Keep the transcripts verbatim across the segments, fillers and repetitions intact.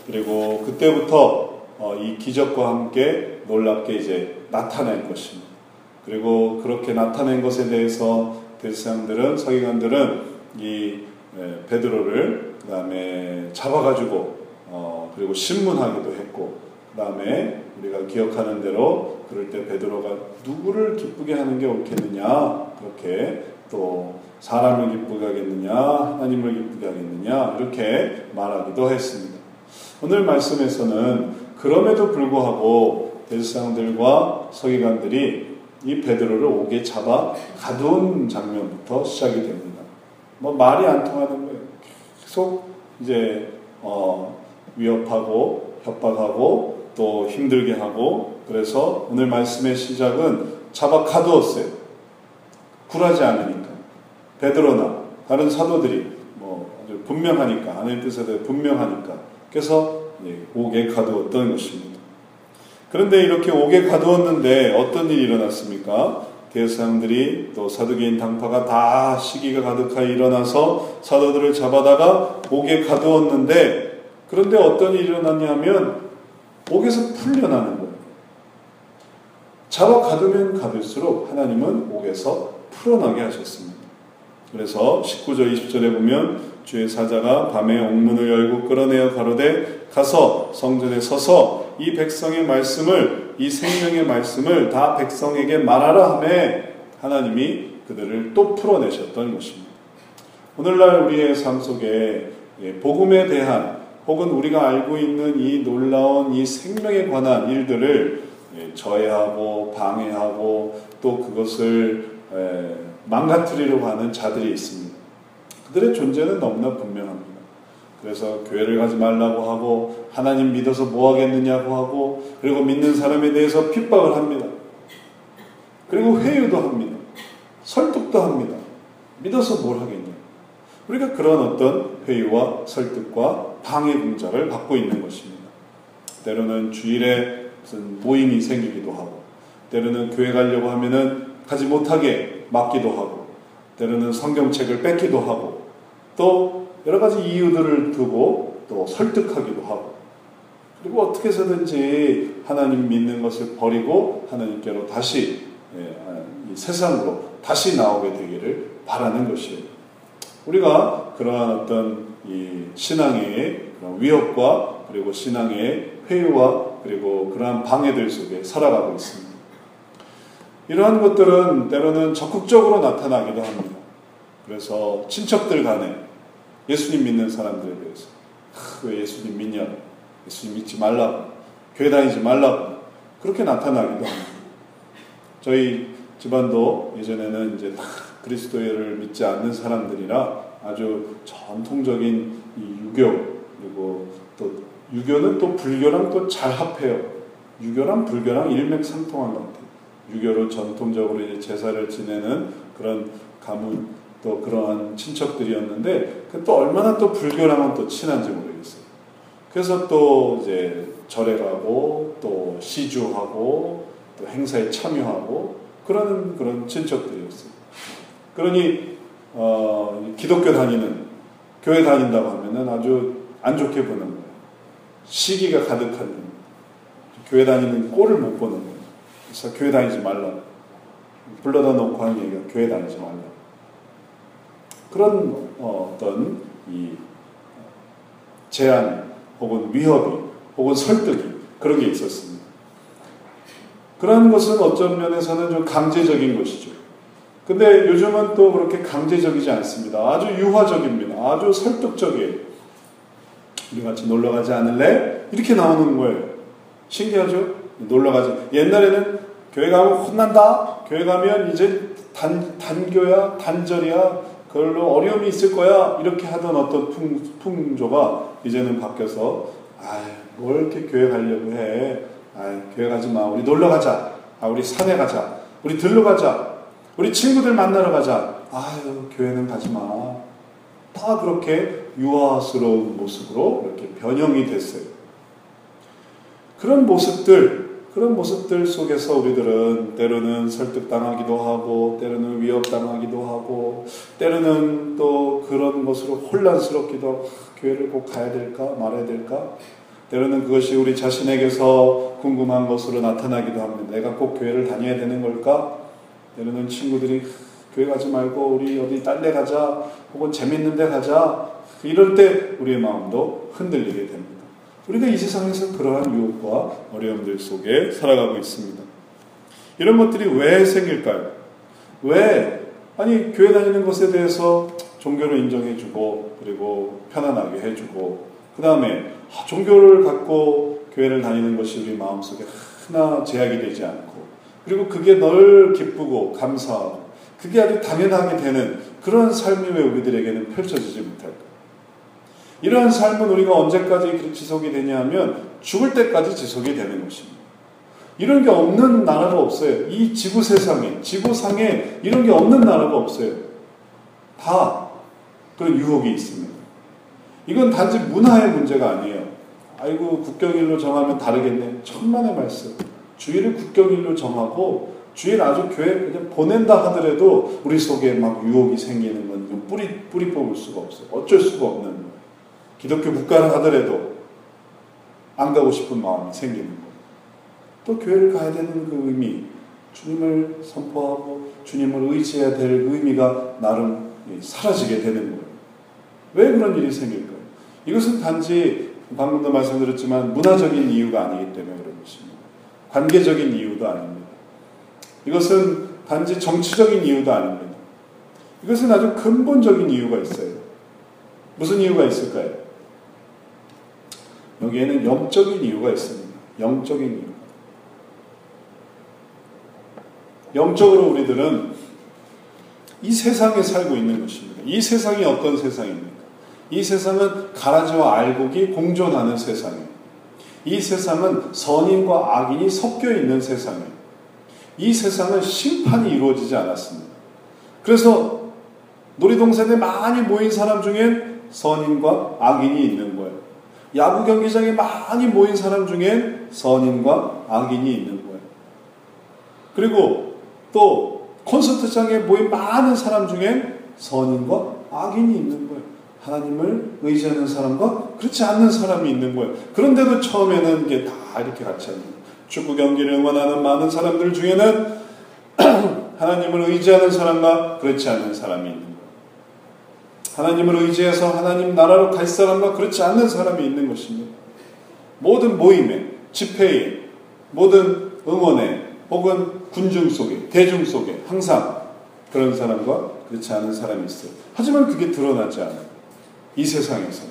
그리고 그때부터 어, 이 기적과 함께 놀랍게 이제 나타낼 것입니다. 그리고 그렇게 나타낸 것에 대해서 대제사장들은, 서기관들은 이 에, 베드로를 그 다음에 잡아가지고 어, 그리고 신문하기도 했고, 그 다음에 우리가 기억하는 대로 그럴 때 베드로가 누구를 기쁘게 하는 게 옳겠느냐, 그렇게 또 사람을 기쁘게 하겠느냐, 하나님을 기쁘게 하겠느냐, 이렇게 말하기도 했습니다. 오늘 말씀에서는 그럼에도 불구하고 대제사장들과 서기관들이 이 베드로를 옥에 잡아 가두은 장면부터 시작이 됩니다. 뭐 말이 안 통하는 거예요. 계속 이제 어, 위협하고 협박하고 또 힘들게 하고, 그래서 오늘 말씀의 시작은 잡아 가두었어요. 굴하지 않으니까. 베드로나 다른 사도들이 뭐 아주 분명하니까, 하나님 뜻에 대해 분명하니까, 그래서 옥에 가두었던 것입니다. 그런데 이렇게 옥에 가두었는데 어떤 일이 일어났습니까? 대제사장들이 또 사두개인 당파가 다 시기가 가득하게 일어나서 사도들을 잡아다가 옥에 가두었는데, 그런데 어떤 일이 일어났냐면 옥에서 풀려나는 거예요. 잡아 가두면 가둘수록 하나님은 옥에서 풀어나게 하셨습니다. 그래서 십구 절 이십 절에 보면 주의 사자가 밤에 옥문을 열고 끌어내어 가로되 가서 성전에 서서 이 백성의 말씀을, 이 생명의 말씀을 다 백성에게 말하라 하며 하나님이 그들을 또 풀어내셨던 것입니다. 오늘날 우리의 삶 속에 복음에 대한, 혹은 우리가 알고 있는 이 놀라운 이 생명에 관한 일들을 저해하고 방해하고 또 그것을 망가뜨리려고 하는 자들이 있습니다. 그들의 존재는 너무나 분명합니다. 그래서 교회를 가지 말라고 하고, 하나님 믿어서 뭐 하겠느냐고 하고, 그리고 믿는 사람에 대해서 핍박을 합니다. 그리고 회유도 합니다. 설득도 합니다. 믿어서 뭘 하겠냐. 우리가 그런 어떤 회유와 설득과 방해 공작을 받고 있는 것입니다. 때로는 주일에 무슨 모임이 생기기도 하고, 때로는 교회 가려고 하면은 가지 못하게 막기도 하고, 때로는 성경책을 뺏기도 하고, 또 여러 가지 이유들을 두고 또 설득하기도 하고, 그리고 어떻게 해서든지 하나님 믿는 것을 버리고 하나님께로 다시, 이 세상으로 다시 나오게 되기를 바라는 것이에요. 우리가 그러한 어떤 이 신앙의 위협과 그리고 신앙의 회유와 그리고 그러한 방해들 속에 살아가고 있습니다. 이러한 것들은 때로는 적극적으로 나타나기도 합니다. 그래서 친척들 간에 예수님 믿는 사람들에 대해서 왜 예수님 믿냐고, 예수님 믿지 말라고, 교회 다니지 말라고, 그렇게 나타나기도 합니다. 저희 집안도 예전에는 이제 다 그리스도를 믿지 않는 사람들이라 아주 전통적인 이 유교, 그리고 또 유교는 또 불교랑 또 잘 합해요. 유교랑 불교랑 일맥상통한 것 같아요. 유교로 전통적으로 이제 제사를 지내는 그런 가문, 또 그러한 친척들이었는데, 그 또 얼마나 또 불교랑은 또 친한지 모르겠어요. 그래서 또 이제 절에 가고, 또 시주하고, 또 행사에 참여하고, 그런 그런 친척들이었어요. 그러니 어, 기독교 다니는, 교회 다닌다고 하면은 아주 안 좋게 보는 거예요. 시기가 가득한, 교회 다니는 꼴을 못 보는 거예요. 그래서 교회 다니지 말라. 불러다 놓고 하는 얘기가 교회 다니지 말라. 그런 어, 어떤 이 제한 혹은 위협이 혹은 설득이 그런 게 있었습니다. 그런 것은 어떤 면에서는 좀 강제적인 것이죠. 근데 요즘은 또 그렇게 강제적이지 않습니다. 아주 유화적입니다. 아주 설득적이에요. 우리 같이 놀러 가지 않을래? 이렇게 나오는 거예요. 신기하죠? 놀러 가지. 옛날에는 교회 가면 혼난다. 교회 가면 이제 단, 단교야, 단절이야. 그걸로 어려움이 있을 거야. 이렇게 하던 어떤 풍, 풍조가 이제는 바뀌어서, 아, 뭘 이렇게 교회 가려고 해. 아, 교회 가지 마. 우리 놀러 가자. 아, 우리 산에 가자. 우리 들러 가자. 우리 친구들 만나러 가자. 아유, 교회는 가지 마. 다 그렇게 유아스러운 모습으로 이렇게 변형이 됐어요. 그런 모습들, 그런 모습들 속에서 우리들은 때로는 설득당하기도 하고, 때로는 위협당하기도 하고, 때로는 또 그런 것으로 혼란스럽기도 하고, 교회를 꼭 가야 될까 말아야 될까, 때로는 그것이 우리 자신에게서 궁금한 것으로 나타나기도 합니다. 내가 꼭 교회를 다녀야 되는 걸까? 때로는 친구들이 교회 가지 말고 우리 어디 딴 데 가자, 혹은 재밌는 데 가자, 이럴 때 우리의 마음도 흔들리게 됩니다. 우리가 이 세상에서 그러한 유혹과 어려움들 속에 살아가고 있습니다. 이런 것들이 왜 생길까요? 왜? 아니, 교회 다니는 것에 대해서 종교를 인정해주고, 그리고 편안하게 해주고, 그 다음에 종교를 갖고 교회를 다니는 것이 우리 마음속에 하나 제약이 되지 않고, 그리고 그게 늘 기쁘고 감사하고, 그게 아주 당연하게 되는 그런 삶이 왜 우리들에게는 펼쳐지지 못할까? 이러한 삶은 우리가 언제까지 지속이 되냐 하면 죽을 때까지 지속이 되는 것입니다. 이런 게 없는 나라가 없어요. 이 지구 세상에, 지구상에 이런 게 없는 나라가 없어요. 다 그런 유혹이 있습니다. 이건 단지 문화의 문제가 아니에요. 아이고, 국경일로 정하면 다르겠네. 천만의 말씀. 주일을 국경일로 정하고 주일 아주 교회 그냥 보낸다 하더라도 우리 속에 막 유혹이 생기는 건 뿌리, 뿌리 뽑을 수가 없어요. 어쩔 수가 없는 거예요. 기독교 국가를 하더라도 안 가고 싶은 마음이 생기는 거예요. 또 교회를 가야 되는 그 의미, 주님을 선포하고 주님을 의지해야 될 의미가 나름 사라지게 되는 거예요. 왜 그런 일이 생길까요? 이것은 단지 방금도 말씀드렸지만 문화적인 이유가 아니기 때문에 그런 것입니다. 관계적인 이유도 아닙니다. 이것은 단지 정치적인 이유도 아닙니다. 이것은 아주 근본적인 이유가 있어요. 무슨 이유가 있을까요? 여기에는 영적인 이유가 있습니다. 영적인 이유. 영적으로 우리들은 이 세상에 살고 있는 것입니다. 이 세상이 어떤 세상입니까? 이 세상은 가라지와 알곡이 공존하는 세상이에요. 이 세상은 선인과 악인이 섞여 있는 세상이에요. 이 세상은 심판이 이루어지지 않았습니다. 그래서 놀이동산에 많이 모인 사람 중엔 선인과 악인이 있는 거예요. 야구 경기장에 많이 모인 사람 중엔 선인과 악인이 있는 거예요. 그리고 또 콘서트장에 모인 많은 사람 중엔 선인과 악인이 있는 거예요. 하나님을 의지하는 사람과 그렇지 않는 사람이 있는 거예요. 그런데도 처음에는 이게 다 이렇게 같이 합니다. 축구 경기를 응원하는 많은 사람들 중에는 하나님을 의지하는 사람과 그렇지 않는 사람이 있는 거예요. 하나님을 의지해서 하나님 나라로 갈 사람과 그렇지 않는 사람이 있는 것입니다. 모든 모임에, 집회에, 모든 응원에, 혹은 군중 속에, 대중 속에 항상 그런 사람과 그렇지 않은 사람이 있어요. 하지만 그게 드러나지 않아요. 이 세상에서는.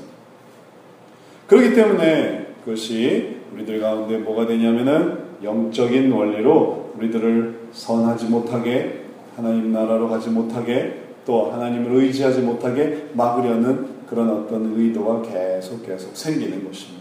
그렇기 때문에 그것이 우리들 가운데 뭐가 되냐면은 영적인 원리로 우리들을 선하지 못하게, 하나님 나라로 가지 못하게, 또 하나님을 의지하지 못하게 막으려는 그런 어떤 의도가 계속 계속 생기는 것입니다.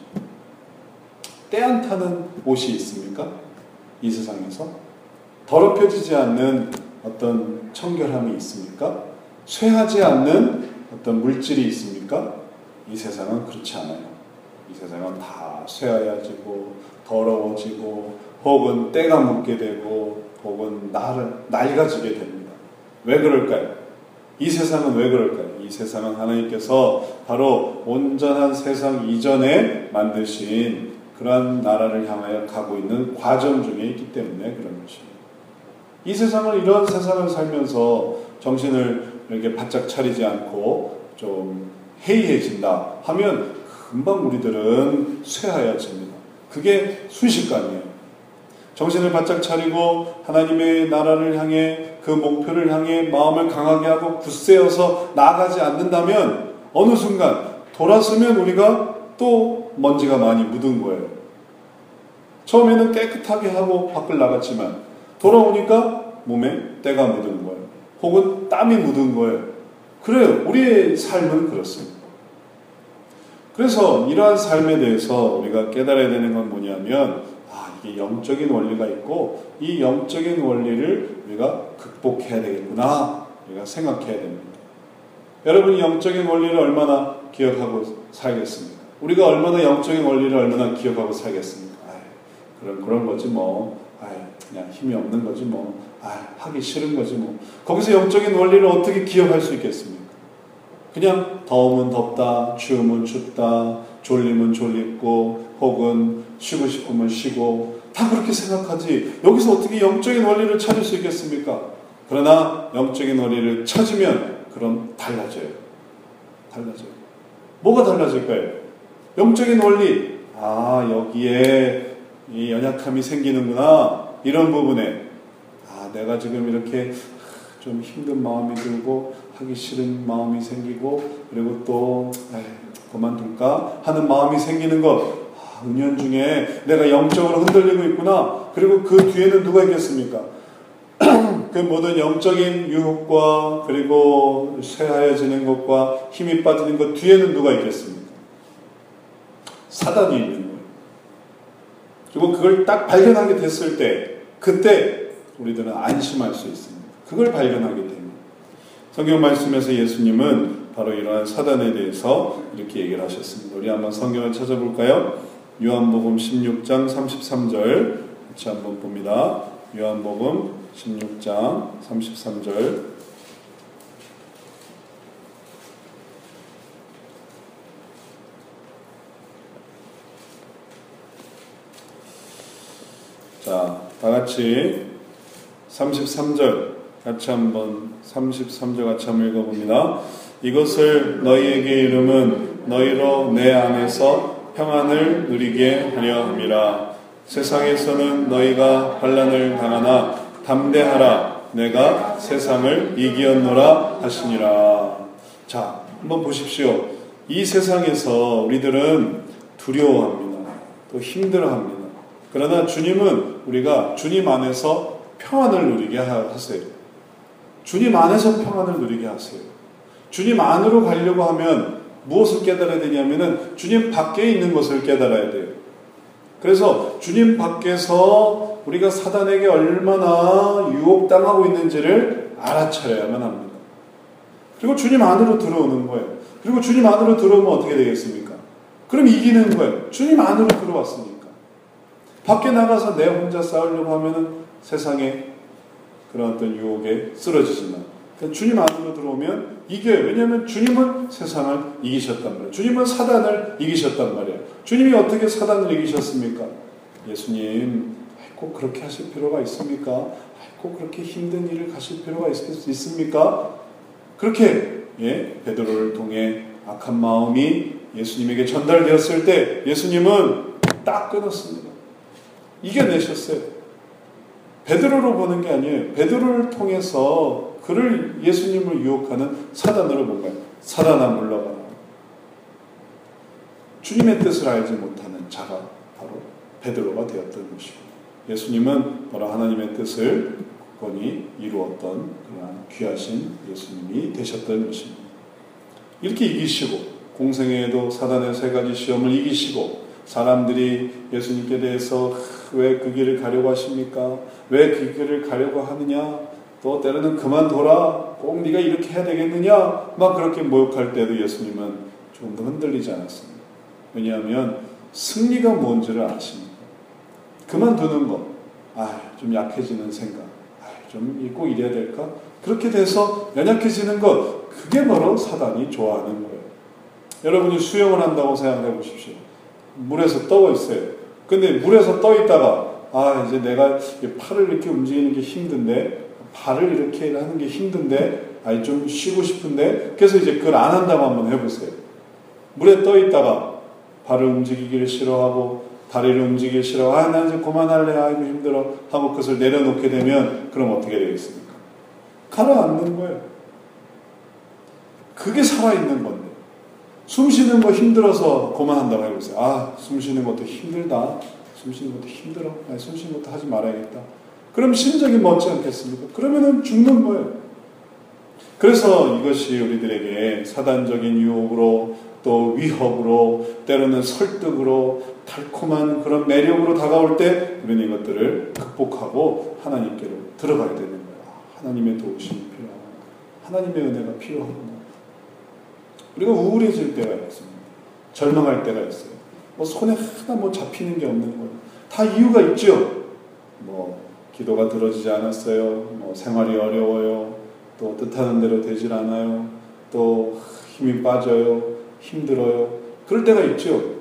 때 안 타는 옷이 있습니까? 이 세상에서? 더럽혀지지 않는 어떤 청결함이 있습니까? 쇠하지 않는 어떤 물질이 있습니까? 이 세상은 그렇지 않아요. 이 세상은 다 쇠하여지고 더러워지고 혹은 때가 묻게 되고 혹은 날, 낡아지게 됩니다. 왜 그럴까요? 이 세상은 왜 그럴까요? 이 세상은 하나님께서 바로 온전한 세상 이전에 만드신 그러한 나라를 향하여 가고 있는 과정 중에 있기 때문에 그런 것입니다. 이 세상을, 이런 세상을 살면서 정신을 이렇게 바짝 차리지 않고 좀 해이해진다 하면 금방 우리들은 쇠하여집니다. 그게 순식간이에요. 정신을 바짝 차리고 하나님의 나라를 향해, 그 목표를 향해 마음을 강하게 하고 굳세어서 나아가지 않는다면 어느 순간 돌아서면 우리가 또 먼지가 많이 묻은 거예요. 처음에는 깨끗하게 하고 밖을 나갔지만 돌아오니까 몸에 때가 묻은 거예요. 혹은 땀이 묻은 거예요. 그래요. 우리의 삶은 그렇습니다. 그래서 이러한 삶에 대해서 우리가 깨달아야 되는 건 뭐냐면, 아, 이게 영적인 원리가 있고 이 영적인 원리를 우리가 극복해야 되겠구나, 우리가 생각해야 됩니다. 여러분이 영적인 원리를 얼마나 기억하고 살겠습니까? 우리가 얼마나 영적인 원리를 얼마나 기억하고 살겠습니까? 아이, 그런, 그런 거지 뭐. 아이, 그냥 힘이 없는 거지 뭐. 아이, 하기 싫은 거지 뭐. 거기서 영적인 원리를 어떻게 기억할 수 있겠습니까? 그냥 더우면 덥다, 추우면 춥다, 졸리면 졸리고 혹은 쉬고 싶으면 쉬고 다 그렇게 생각하지 여기서 어떻게 영적인 원리를 찾을 수 있겠습니까? 그러나 영적인 원리를 찾으면 그럼 달라져요. 달라져요. 뭐가 달라질까요? 영적인 원리, 아 여기에 이 연약함이 생기는구나. 이런 부분에 아 내가 지금 이렇게 좀 힘든 마음이 들고 하기 싫은 마음이 생기고 그리고 또 에이, 그만둘까 하는 마음이 생기는 것 아, 은연중에 내가 영적으로 흔들리고 있구나. 그리고 그 뒤에는 누가 있겠습니까? 그 모든 영적인 유혹과 그리고 쇠하여지는 것과 힘이 빠지는 것 뒤에는 누가 있겠습니까? 사단이 있는 거예요. 그리고 그걸 딱 발견하게 됐을 때 그때 우리들은 안심할 수 있습니다. 그걸 발견하게 됩니다. 성경 말씀에서 예수님은 바로 이러한 사단에 대해서 이렇게 얘기를 하셨습니다. 우리 한번 성경을 찾아볼까요? 요한복음 십육 장 삼십삼 절 같이 한번 봅니다. 요한복음 십육 장 삼십삼 절 자, 다같이 삼십삼 절 같이 한번 삼십삼 절 같이 한번 읽어봅니다. 이것을 너희에게 이름은 너희로 내 안에서 평안을 누리게 하려 함이라. 세상에서는 너희가 환난을 당하나 담대하라. 내가 세상을 이기었노라 하시니라. 자, 한번 보십시오. 이 세상에서 우리들은 두려워합니다. 또 힘들어합니다. 그러나 주님은 우리가 주님 안에서 평안을 누리게 하세요. 주님 안에서 평안을 누리게 하세요. 주님 안으로 가려고 하면 무엇을 깨달아야 되냐면은 주님 밖에 있는 것을 깨달아야 돼요. 그래서 주님 밖에서 우리가 사단에게 얼마나 유혹당하고 있는지를 알아차려야만 합니다. 그리고 주님 안으로 들어오는 거예요. 그리고 주님 안으로 들어오면 어떻게 되겠습니까? 그럼 이기는 거예요. 주님 안으로 들어왔으니까. 밖에 나가서 내 혼자 싸우려고 하면은 세상에 그런 어떤 유혹에 쓰러지지만 그러니까 주님 안으로 들어오면 이겨요. 왜냐하면 주님은 세상을 이기셨단 말이에요. 주님은 사단을 이기셨단 말이에요. 주님이 어떻게 사단을 이기셨습니까? 예수님 꼭 그렇게 하실 필요가 있습니까? 꼭 그렇게 힘든 일을 가실 필요가 있, 있습니까? 그렇게 예, 베드로를 통해 악한 마음이 예수님에게 전달되었을 때 예수님은 딱 끊었습니다. 이겨내셨어요. 베드로로 보는 게 아니에요. 베드로를 통해서 그를 예수님을 유혹하는 사단으로 본 거예요. 사단아 물러가라. 주님의 뜻을 알지 못하는 자가 바로 베드로가 되었던 것이고 예수님은 바로 하나님의 뜻을 굳건히 이루었던 그러한 귀하신 예수님이 되셨던 것입니다. 이렇게 이기시고 공생애에도 사단의 세 가지 시험을 이기시고 사람들이 예수님께 대해서 왜 그 길을 가려고 하십니까? 왜 그 길을 가려고 하느냐? 또 때로는 그만둬라. 꼭 네가 이렇게 해야 되겠느냐? 막 그렇게 모욕할 때도 예수님은 조금 더 흔들리지 않았습니다. 왜냐하면 승리가 뭔지를 아십니다. 그만두는 것, 아, 좀 약해지는 생각, 아, 좀 꼭 이래야 될까? 그렇게 돼서 연약해지는 것, 그게 바로 사단이 좋아하는 거예요. 여러분이 수영을 한다고 생각해 보십시오. 물에서 떠 있어요. 근데 물에서 떠 있다가 아 이제 내가 팔을 이렇게 움직이는 게 힘든데 발을 이렇게 하는 게 힘든데 아 좀 쉬고 싶은데 그래서 이제 그걸 안 한다고 한번 해보세요. 물에 떠 있다가 발을 움직이기를 싫어하고 다리를 움직이기 싫어하고 아 나 이제 그만할래 아이고 힘들어 하고 그것을 내려놓게 되면 그럼 어떻게 되겠습니까? 가라앉는 거예요. 그게 살아있는 건데 숨 쉬는 거 힘들어서 그만한다고 해보세요. 아, 숨 쉬는 것도 힘들다. 숨 쉬는 것도 힘들어. 아니, 숨 쉬는 것도 하지 말아야겠다. 그럼 심정이 멎지 않겠습니까? 그러면은 죽는 거예요. 그래서 이것이 우리들에게 사단적인 유혹으로 또 위협으로 때로는 설득으로 달콤한 그런 매력으로 다가올 때 우리는 이것들을 극복하고 하나님께로 들어가야 되는 거예요. 하나님의 도우심이 필요하구나. 하나님의 은혜가 필요하구나. 우리가 우울해질 때가 있습니다. 절망할 때가 있어요. 뭐 손에 하나 뭐 잡히는 게 없는 거예요. 다 이유가 있죠. 뭐 기도가 들어지지 않았어요. 뭐 생활이 어려워요. 또 뜻하는 대로 되질 않아요. 또 힘이 빠져요. 힘들어요. 그럴 때가 있죠.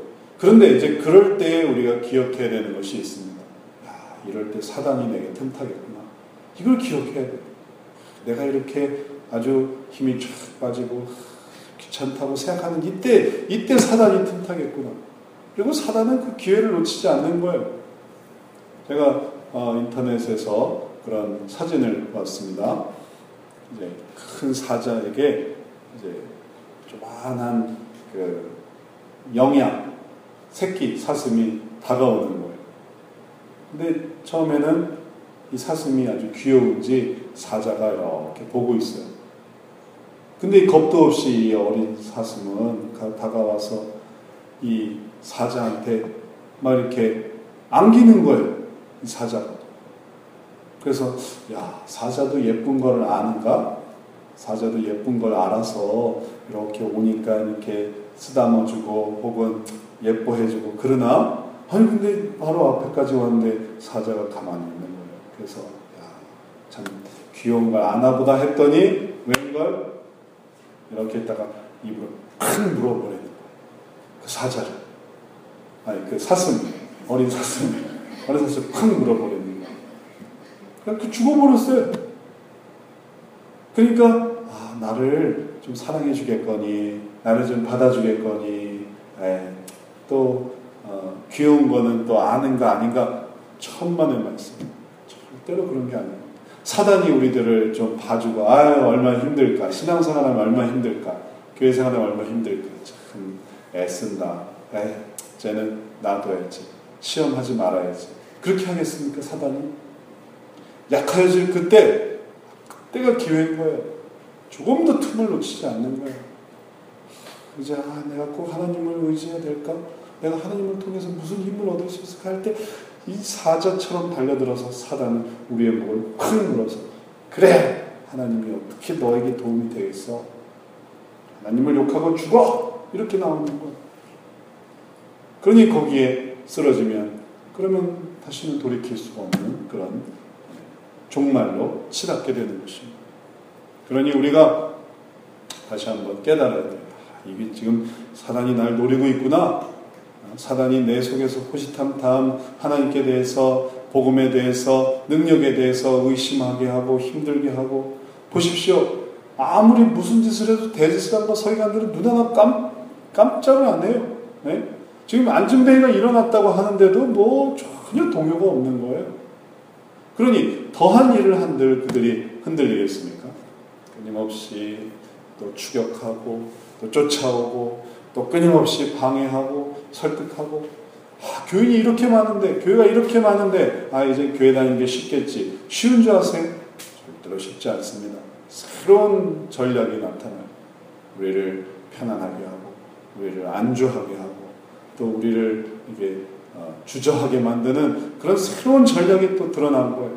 그런데 이제 그럴 때 우리가 기억해야 되는 것이 있습니다. 야, 이럴 때 사단이 내게 틈타겠구나. 이걸 기억해야 돼. 내가 이렇게 아주 힘이 쫙 빠지고 귀찮다고 생각하는 이때, 이때 사단이 틈타겠구나. 그리고 사단은 그 기회를 놓치지 않는 거예요. 제가 어, 인터넷에서 그런 사진을 봤습니다. 이제 큰 사자에게 이제 조만한 그 영양, 새끼 사슴이 다가오는 거예요. 근데 처음에는 이 사슴이 아주 귀여운지 사자가 이렇게 보고 있어요. 근데 겁도 없이 이 어린 사슴은 다가와서 이 사자한테 막 이렇게 안기는 거예요. 이 사자가. 그래서 야, 사자도 예쁜 걸 아는가? 사자도 예쁜 걸 알아서 이렇게 오니까 이렇게 쓰다머주고 혹은 예뻐해주고 그러나? 아니 근데 바로 앞에까지 왔는데 사자가 가만히 있는 거예요. 그래서 야, 참 귀여운 걸 아나보다 했더니 웬걸? 이렇게 했다가 입으로 팍 물어버리는 거예요. 그 사자를. 아니 그 사슴, 어린 사슴, 어린 사슴 팍 물어버리는 거예요. 그냥 죽어버렸어요. 그러니까 아, 나를 좀 사랑해 주겠거니, 나를 좀 받아주겠거니, 에, 또 어, 귀여운 거는 또 아는가 아닌가 천만의 말씀. 절대로 그런 게 아니에요. 사단이 우리들을 좀 봐주고 아 얼마나 힘들까, 신앙생활하면 얼마나 힘들까, 교회생활하면 얼마나 힘들까, 참 애쓴다, 에 쟤는 놔둬야지, 시험하지 말아야지, 그렇게 하겠습니까? 사단이 약해질 그때, 그때가 기회인 거예요. 조금 더 틈을 놓치지 않는 거예요. 이제 아, 내가 꼭 하나님을 의지해야 될까? 내가 하나님을 통해서 무슨 힘을 얻을 수 있을까 할 때 이 사자처럼 달려들어서 사단은 우리의 목을 콱 물어서 그래! 하나님이 어떻게 너에게 도움이 되겠어? 하나님을 욕하고 죽어! 이렇게 나오는 거예요. 그러니 거기에 쓰러지면 그러면 다시는 돌이킬 수가 없는 그런 종말로 치닫게 되는 것입니다. 그러니 우리가 다시 한번 깨달아야 돼요. 이게 지금 사단이 날 노리고 있구나. 사단이 내 속에서 호시탐탐 하나님께 대해서, 복음에 대해서, 능력에 대해서 의심하게 하고 힘들게 하고. 보십시오. 아무리 무슨 짓을 해도 대제사장과 서기관들은 눈 하나 깜, 깜짝을 안 해요. 네? 지금 안전뱅이가 일어났다고 하는데도 뭐 전혀 동요가 없는 거예요. 그러니 더한 일을 한들 그들이 흔들리겠습니까? 끊임없이 또 추격하고 또 쫓아오고 또 끊임없이 방해하고 설득하고 아, 교인이 이렇게 많은데, 교회가 이렇게 많은데 아 이제 교회 다니는 게 쉽겠지. 쉬운 줄 아세요? 절대로 쉽지 않습니다. 새로운 전략이 나타나요. 우리를 편안하게 하고 우리를 안주하게 하고 또 우리를 이게 어, 주저하게 만드는 그런 새로운 전략이 또 드러난 거예요.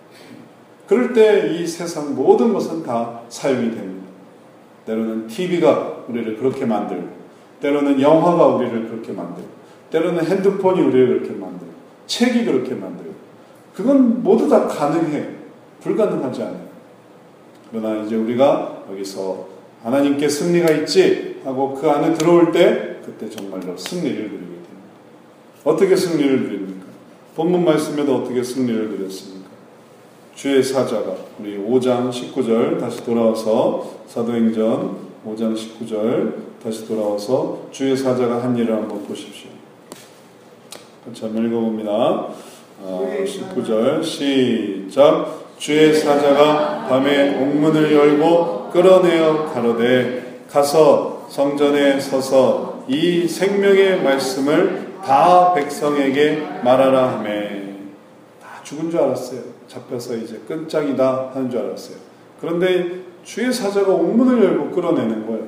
그럴 때 이 세상 모든 것은 다 사용이 됩니다. 때로는 티비가 우리를 그렇게 만들고, 때로는 영화가 우리를 그렇게 만들고, 때로는 핸드폰이 우리를 그렇게 만들고, 책이 그렇게 만들고, 그건 모두 다 가능해요. 불가능하지 않아요. 그러나 이제 우리가 여기서 하나님께 승리가 있지 하고 그 안에 들어올 때 그때 정말로 승리를 누리게 됩니다. 어떻게 승리를 누립니까? 본문 말씀에도 어떻게 승리를 누렸습니까? 주의 사자가, 우리 오 장 십구 절 다시 돌아와서, 사도행전 오 장 십구 절 다시 돌아와서 주의 사자가 한 일을 한번 보십시오. 같이 한번 읽어봅니다. 어, 십구 절 시작. 주의 사자가 밤에 옥문을 열고 끌어내어 가로되 가서 성전에 서서 이 생명의 말씀을 다 백성에게 말하라 하며. 다 죽은 줄 알았어요. 잡혀서 이제 끝장이다 하는 줄 알았어요. 그런데 주의 사자가 옥문을 열고 끌어내는 거예요.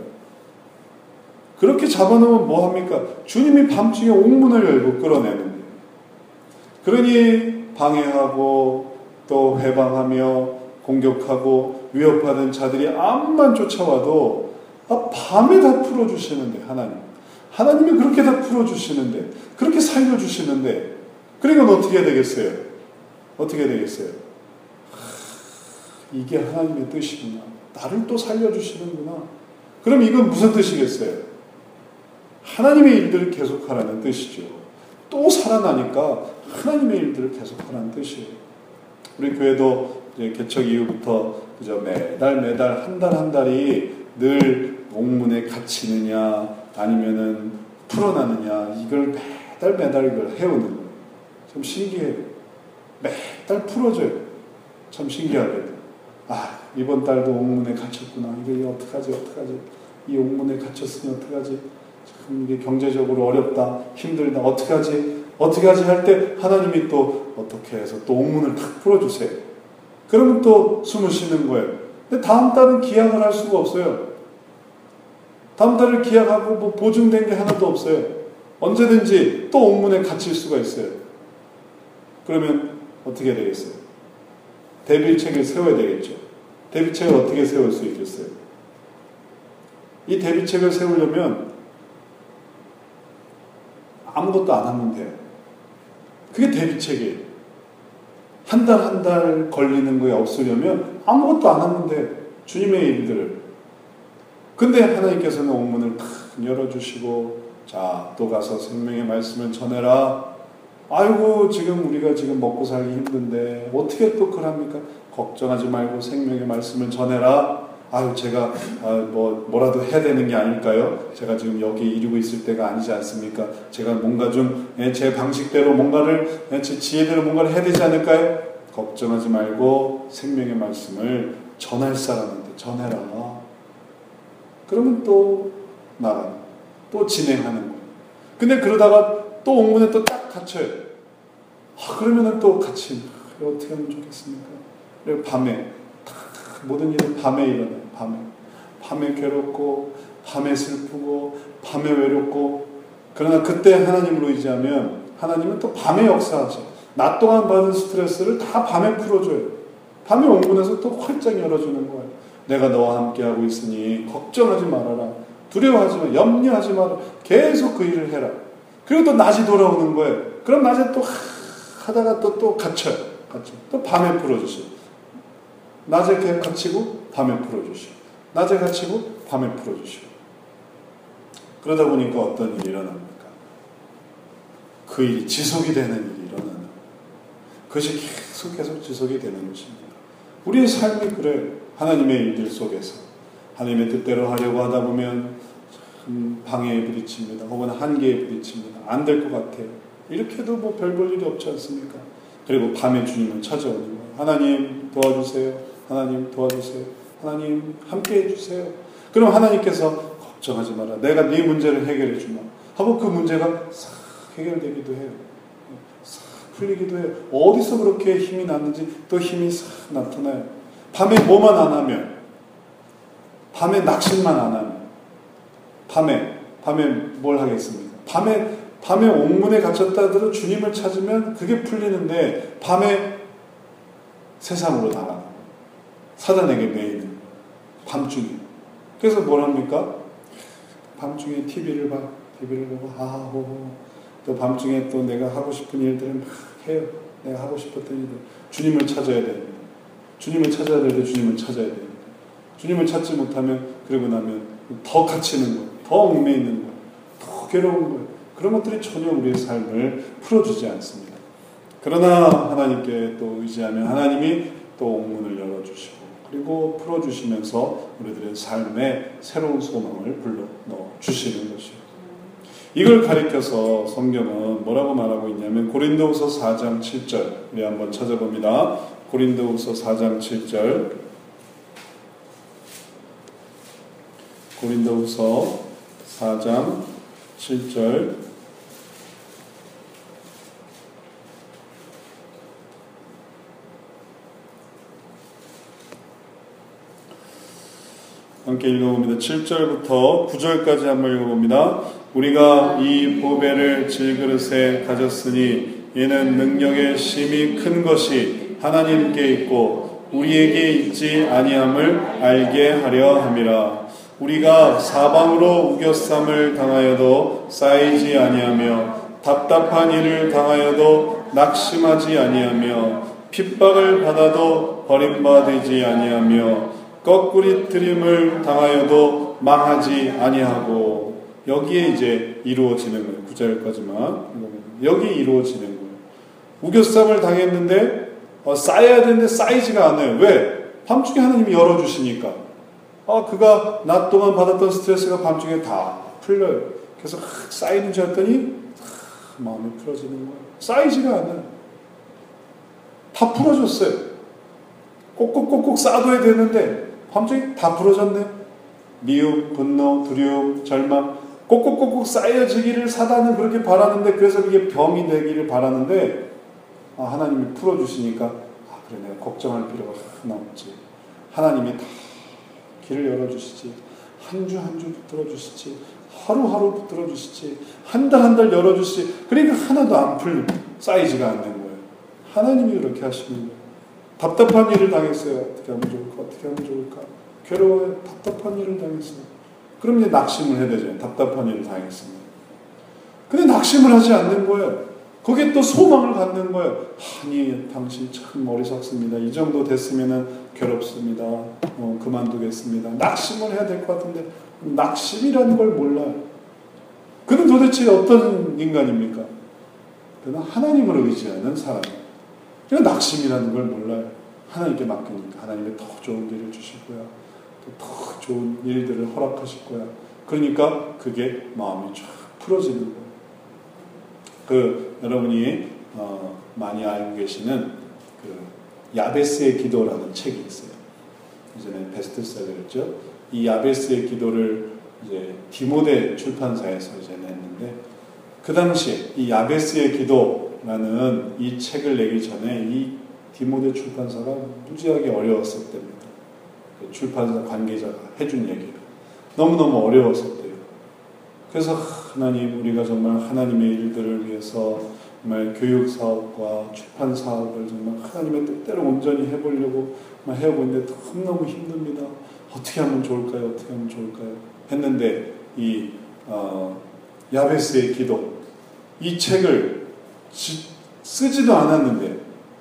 그렇게 잡아놓으면 뭐합니까? 주님이 밤중에 옥문을 열고 끌어내는 거예요. 그러니 방해하고 또 해방하며 공격하고 위협하는 자들이 암만 쫓아와도 아, 밤에 다 풀어주시는데, 하나님 하나님이 그렇게 다 풀어주시는데, 그렇게 살려주시는데, 그러니까 어떻게 되겠어요? 어떻게 되겠어요? 하, 이게 하나님의 뜻이구나. 나를 또 살려주시는구나. 그럼 이건 무슨 뜻이겠어요? 하나님의 일들을 계속하라는 뜻이죠. 또 살아나니까 하나님의 일들을 계속하라는 뜻이에요. 우리 교회도 이제 개척 이후부터 그저 매달 매달 한 달 한 달이 늘 옥문에 갇히느냐 아니면은 풀어나느냐 이걸 매달 매달 이걸 해오는 거예요. 참 신기해요. 매달 풀어줘요. 참 신기하게도. 아, 이번 달도 옥문에 갇혔구나. 이게 어떡하지, 어떡하지. 이 옥문에 갇혔으니 어떡하지. 참 이게 경제적으로 어렵다, 힘들다, 어떡하지, 어떡하지 할 때 하나님이 또 어떻게 해서 또 옥문을 탁 풀어주세요. 그러면 또 숨을 쉬는 거예요. 근데 다음 달은 기약을 할 수가 없어요. 다음 달을 기약하고 뭐 보증된 게 하나도 없어요. 언제든지 또 옥문에 갇힐 수가 있어요. 그러면 어떻게 되겠어요? 대비책을 세워야 되겠죠. 대비책을 어떻게 세울 수 있겠어요? 이 대비책을 세우려면 아무것도 안 하면 돼요. 그게 대비책이에요. 한 달 한 달 걸리는 거에 없으려면 아무것도 안 하면 돼요. 주님의 일들을. 근데 하나님께서는 옥문을 탁 열어주시고, 자, 또 가서 생명의 말씀을 전해라. 아이고, 지금 우리가 지금 먹고 살기 힘든데 어떻게 또 그럽니까? 걱정하지 말고 생명의 말씀을 전해라. 아유, 제가 아, 뭐 뭐라도 해야 되는 게 아닐까요? 제가 지금 여기 이루고 있을 때가 아니지 않습니까? 제가 뭔가 좀 제 방식대로 뭔가를 제 지혜대로 뭔가를 해야 되지 않을까요? 걱정하지 말고 생명의 말씀을 전할 사람한테 전해라. 그러면 또 나가 또 진행하는 거예요. 근데 그러다가 또 옥문에 또 딱 갇혀요. 아, 그러면은 또 같이 어떻게 하면 좋겠습니까? 그리고 밤에 모든 일은 밤에 일어나요. 밤에 밤에 괴롭고 밤에 슬프고 밤에 외롭고, 그러나 그때 하나님으로 의지하면 하나님은 또 밤에 역사하셔. 낮 동안 받은 스트레스를 다 밤에 풀어줘요. 밤에 옥문에서 또 활짝 열어주는 거예요. 내가 너와 함께하고 있으니 걱정하지 말아라. 두려워하지 마. 염려하지 마라. 계속 그 일을 해라. 그리고 또 낮이 돌아오는 거예요. 그럼 낮에 또 하다가 또, 또 갇혀요. 갇혀. 또 밤에 풀어주셔요. 낮에 갇히고 밤에 풀어주시오. 낮에 갇히고 밤에 풀어주시오. 그러다 보니까 어떤 일이 일어납니까? 그 일이 지속이 되는 일이 일어나는 거예요. 그것이 계속 계속 지속이 되는 것입니다. 우리의 삶이 그래요. 하나님의 일들 속에서 하나님의 뜻대로 하려고 하다 보면 참 방해에 부딪힙니다. 혹은 한계에 부딪힙니다. 안 될 것 같아요. 이렇게도 뭐 별 볼 일이 없지 않습니까? 그리고 밤에 주님을 찾아오는 거예요. 하나님 도와주세요. 하나님 도와주세요. 하나님 함께 해주세요. 그럼 하나님께서 걱정하지 마라. 내가 네 문제를 해결해 주마. 하고 그 문제가 싹 해결되기도 해요. 싹 풀리기도 해요. 어디서 그렇게 힘이 났는지 또 힘이 싹 나타나요. 밤에 뭐만 안 하면, 밤에 낙심만 안 하면, 밤에 밤에 뭘 하겠습니까? 밤에 밤에 옥문에 갇혔다 하더라도 주님을 찾으면 그게 풀리는데 밤에 세상으로 나가는 사단에게 매이는 밤중에. 그래서 뭘 합니까? 밤중에 티비를 봐. 티비를 보고 아호. 또 밤중에 또 내가 하고 싶은 일들을 막 해요. 내가 하고 싶었던 일들. 주님을 찾아야 됩니다. 주님을 찾아야 될 때 주님을 찾아야 됩니다. 주님을 찾지 못하면 그러고 나면 더 갇히는 거예요. 더 얽매이는 거예요. 더 괴로운 거예요. 그런 것들이 전혀 우리의 삶을 풀어주지 않습니다. 그러나 하나님께 또 의지하면 하나님이 또 옥문을 열어주시고 그리고 풀어주시면서 우리들의 삶에 새로운 소망을 불러 넣어주시는 것이에요. 이걸 가리켜서 성경은 뭐라고 말하고 있냐면 고린도후서 사 장 칠 절 우리 한번 찾아봅니다. 고린도후서 사 장 칠 절 고린도후서 사 장 칠 절 함께 읽어봅니다. 칠 절부터 구 절까지 한번 읽어봅니다. 우리가 이 보배를 질그릇에 가졌으니 이는 능력의 심히 큰 것이 하나님께 있고 우리에게 있지 아니함을 알게 하려 함이라. 우리가 사방으로 우겨쌈을 당하여도 쌓이지 아니하며 답답한 일을 당하여도 낙심하지 아니하며 핍박을 받아도 버림받지 아니하며 거꾸리트림을 당하여도 망하지 아니하고. 여기에 이제 이루어지는 거예요. 구절까지만. 여기 이루어지는 거예요. 우겨쌈을 당했는데 어, 쌓여야 되는데 쌓이지가 않아요. 왜? 밤중에 하나님이 열어주시니까. 아, 그가 낮 동안 받았던 스트레스가 밤중에 다 풀려요. 그래서 흑 쌓이는 줄 알았더니 흑 마음이 풀어지는 거예요. 쌓이지가 않아요. 다 풀어졌어요. 꼭꼭꼭꼭 쌓아둬야 되는데 밤중에 다 풀어졌네. 미움, 분노, 두려움, 절망 꼭꼭꼭꼭 쌓여지기를 사단은 그렇게 바라는데, 그래서 그게 병이 되기를 바라는데, 아, 하나님이 풀어주시니까 아, 그래, 내가 걱정할 필요가 하나 없지. 하나님이 다 길을 열어주시지. 한 주 한 주 붙들어주시지. 하루하루 붙들어주시지. 한 달 한 달 열어주시지. 그러니까 하나도 안 풀리고 쌓이지가 않는 거예요. 하나님이 그렇게 하시는 거예요. 답답한 일을 당했어요. 어떻게 하면 좋을까? 어떻게 하면 좋을까? 괴로워요. 답답한 일을 당했어요. 그럼 이제 낙심을 해야 되잖아요. 답답한 일을 당했습니다. 근데 낙심을 하지 않는 거예요. 거기에 또 소망을 갖는 거예요. 아니, 당신 참 어리석습니다. 이 정도 됐으면 괴롭습니다. 어, 그만두겠습니다. 낙심을 해야 될 것 같은데 낙심이라는 걸 몰라요. 그는 도대체 어떤 인간입니까? 그는 하나님을 의지하는 사람이에요. 그러니까 낙심이라는 걸 몰라요. 하나님께 맡기니까 하나님이 더 좋은 길을 주실 거야. 더 좋은 일들을 허락하실 거야. 그러니까 그게 마음이 쫙 풀어지는 거예요. 그 여러분이 어, 많이 알고 계시는 그 야베스의 기도라는 책이 있어요. 이전에 베스트셀러였죠. 이 야베스의 기도를 이제 디모데 출판사에서 이제 냈는데, 그 당시에 이 야베스의 기도라는 이 책을 내기 전에 이 디모데 출판사가 무지하게 어려웠을 때입니다. 그 출판사 관계자가 해준 얘기가 너무너무 어려웠었대요. 그래서 하나님, 우리가 정말 하나님의 일들을 위해서 정말 교육 사업과 출판 사업을 정말 하나님의 뜻대로 온전히 해보려고 해오고 있는데 너무너무 힘듭니다. 어떻게 하면 좋을까요? 어떻게 하면 좋을까요? 했는데 이 어, 야베스의 기도, 이 책을 지, 쓰지도 않았는데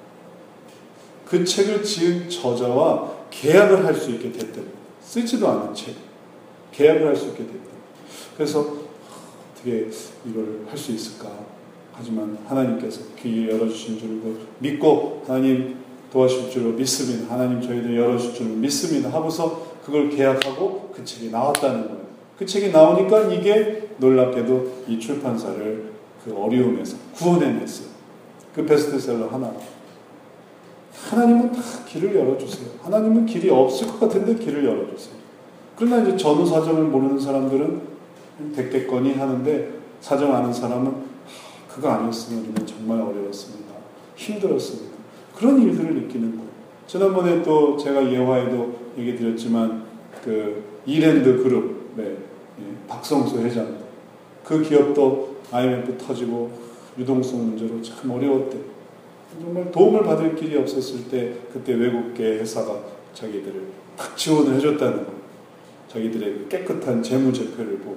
그 책을 지은 저자와 계약을 할 수 있게 됐대요. 쓰지도 않은 책, 계약을 할 수 있게 됐대요. 그래서 어떻게 이걸 할 수 있을까? 하지만 하나님께서 길 열어주신 줄 믿고 하나님 도와주실 줄 믿습니다. 하나님 저희들 열어주실 줄 믿습니다. 하고서 그걸 계약하고 그 책이 나왔다는 거예요. 그 책이 나오니까 이게 놀랍게도 이 출판사를 그 어려움에서 구원해냈어요. 그 베스트셀러 하나. 하나님은 다 길을 열어주세요. 하나님은 길이 없을 것 같은데 길을 열어주세요. 그러나 이제 전후 사정을 모르는 사람들은 백대건이 하는데, 사정 아는 사람은 그거 아니었으면 우리는 정말 어려웠습니다. 힘들었습니다. 그런 일들을 느끼는 거예요. 지난번에 또 제가 예화에도 얘기 드렸지만 그 이랜드 그룹의 박성수 회장, 그 기업도 아이엠에프 터지고 유동성 문제로 참 어려웠대. 정말 도움을 받을 길이 없었을 때 그때 외국계 회사가 자기들을 탁 지원을 해줬다는 거예요. 자기들의 깨끗한 재무제표를 보고,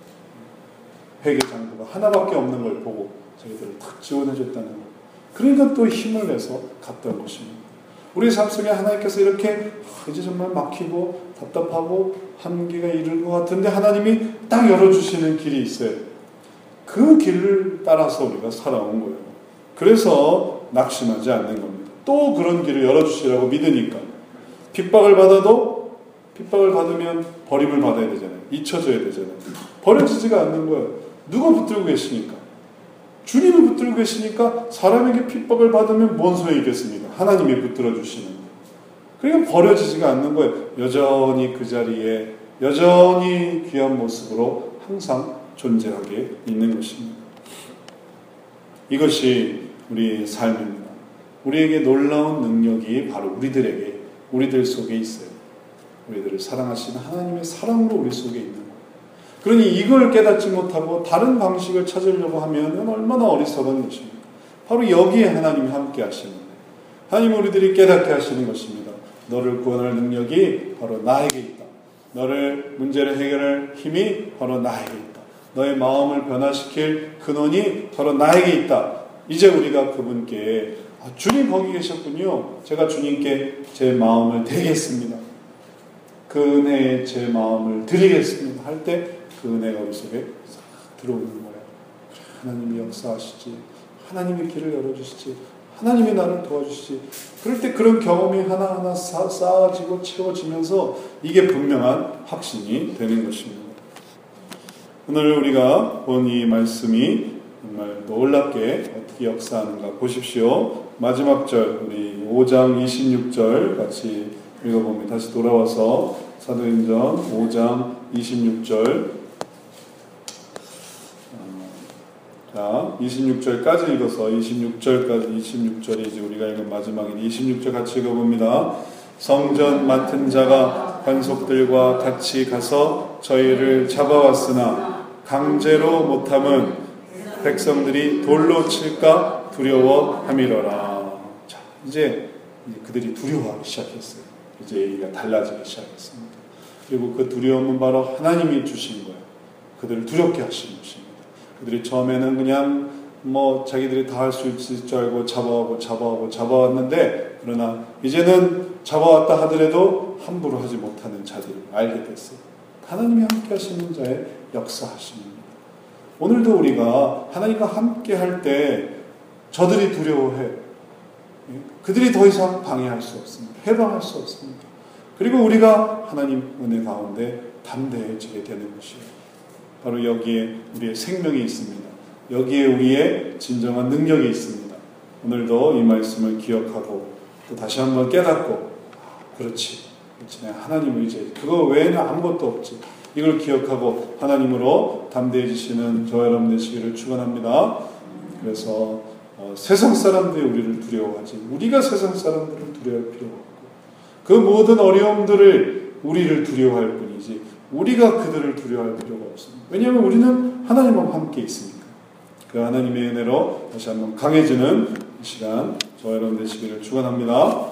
회계장부가 하나밖에 없는 걸 보고 자기들을 탁 지원해줬다는 거예요. 그러니까 또 힘을 내서 갔던 것입니다. 우리 삶 속에 하나님께서 이렇게 이제 정말 막히고 답답하고 한계가 이를 것 같은데 하나님이 딱 열어주시는 길이 있어요. 그 길을 따라서 우리가 살아온 거예요. 그래서 낙심하지 않는 겁니다. 또 그런 길을 열어주시라고 믿으니까. 핍박을 받아도, 핍박을 받으면 버림을 받아야 되잖아요. 잊혀져야 되잖아요. 버려지지가 않는 거예요. 누가 붙들고 계시니까? 주님이 붙들고 계시니까 사람에게 핍박을 받으면 뭔 소용이겠습니까? 하나님이 붙들어 주시는 거예요. 그러니까 버려지지가 않는 거예요. 여전히 그 자리에 여전히 귀한 모습으로 항상 존재하게 있는 것입니다. 이것이 우리의 삶입니다. 우리에게 놀라운 능력이 바로 우리들에게, 우리들 속에 있어요. 우리들을 사랑하시는 하나님의 사랑으로 우리 속에 있는 거예요. 그러니 이걸 깨닫지 못하고 다른 방식을 찾으려고 하면 얼마나 어리석은 것입니까? 바로 여기에 하나님이 함께 하시는 거예요. 하나님은 우리들이 깨닫게 하시는 것입니다. 너를 구원할 능력이 바로 나에게 있다. 너를 문제를 해결할 힘이 바로 나에게 있다. 너의 마음을 변화시킬 근원이 바로 나에게 있다. 이제 우리가 그분께, 아, 주님 거기 계셨군요. 제가 주님께 제 마음을 드리겠습니다. 그 은혜에 제 마음을 드리겠습니다. 할 때 그 은혜가 우리 속에 들어오는 거예요. 하나님이 역사하시지, 하나님이 길을 열어주시지, 하나님이 나를 도와주시지. 그럴 때 그런 경험이 하나하나 쌓, 쌓아지고 채워지면서 이게 분명한 확신이 되는 것입니다. 오늘 우리가 본 이 말씀이 정말 놀랍게 어떻게 역사하는가 보십시오. 마지막 절, 우리 오 장 이십육 절 같이 읽어봅니다. 다시 돌아와서 사도행전 오 장 이십육 절. 자, 이십육 절까지 읽어서 이십육 절까지, 이십육 절이 이제 우리가 읽은 마지막인 이십육 절 같이 읽어봅니다. 성전 맡은 자가 관속들과 같이 가서 저희를 잡아왔으나 강제로 못함은 백성들이 돌로 칠까 두려워함이러라. 자, 이제 그들이 두려워하기 시작했어요. 이제 얘기가 달라지기 시작했습니다. 그리고 그 두려움은 바로 하나님이 주신 거예요. 그들을 두렵게 하신 것입니다. 그들이 처음에는 그냥 뭐 자기들이 다 할 수 있을 줄 알고 잡아오고 잡아오고 잡아왔는데, 그러나 이제는 잡아왔다 하더라도 함부로 하지 못하는 자들을 알게 됐어요. 하나님이 함께 하시는 자의 역사하심입니다. 오늘도 우리가 하나님과 함께 할 때 저들이 두려워해. 그들이 더 이상 방해할 수 없습니다. 해방할 수 없습니다. 그리고 우리가 하나님 은혜 가운데 담대해지게 되는 것이에요. 바로 여기에 우리의 생명이 있습니다. 여기에 우리의 진정한 능력이 있습니다. 오늘도 이 말씀을 기억하고 또 다시 한번 깨닫고, 그렇지, 그렇지, 내가 하나님을 의지해. 그거 외에는 아무것도 없지. 이걸 기억하고 하나님으로 담대해지시는 저와 여러분 되시기를 축원합니다. 그래서 어, 세상 사람들이 우리를 두려워하지, 우리가 세상 사람들을 두려워할 필요가 없고, 그 모든 어려움들을 우리를 두려워할 뿐이지 우리가 그들을 두려워할 필요가 없습니다. 왜냐하면 우리는 하나님과 함께 있으니까. 그 하나님의 은혜로 다시 한번 강해지는 이 시간 저와 여러분 되시기를 축원합니다.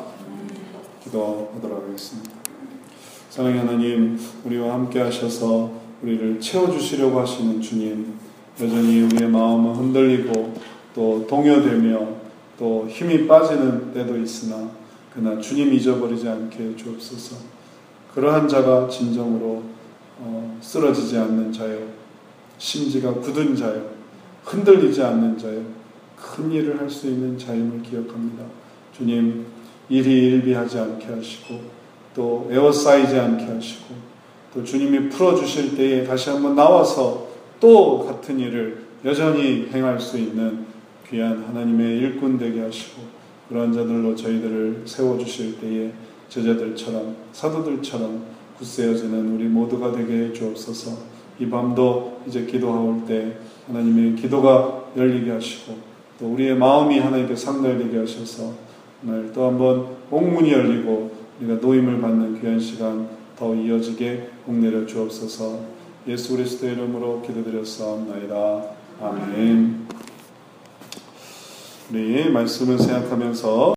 기도하도록 하겠습니다. 사랑의 하나님, 우리와 함께 하셔서 우리를 채워주시려고 하시는 주님, 여전히 우리의 마음은 흔들리고 또 동요되며 또 힘이 빠지는 때도 있으나 그러나 주님 잊어버리지 않게 주옵소서. 그러한 자가 진정으로 어, 쓰러지지 않는 자요, 심지가 굳은 자요, 흔들리지 않는 자요, 큰 일을 할 수 있는 자임을 기억합니다. 주님, 일이 일비하지 않게 하시고 또 에워싸이지 않게 하시고, 또 주님이 풀어주실 때에 다시 한번 나와서 또 같은 일을 여전히 행할 수 있는 귀한 하나님의 일꾼 되게 하시고, 그러한 자들로 저희들을 세워주실 때에 제자들처럼 사도들처럼 굳세어지는 우리 모두가 되게 해 주옵소서. 이 밤도 이제 기도할 때 하나님의 기도가 열리게 하시고 또 우리의 마음이 하나님께 상달되게 하셔서 오늘 또 한번 옥문이 열리고 우리가 노임을 받는 귀한 시간 더 이어지게 복내려 주옵소서. 예수 그리스도의 이름으로 기도드렸사옵나이다. 아멘. 우리 말씀을 생각하면서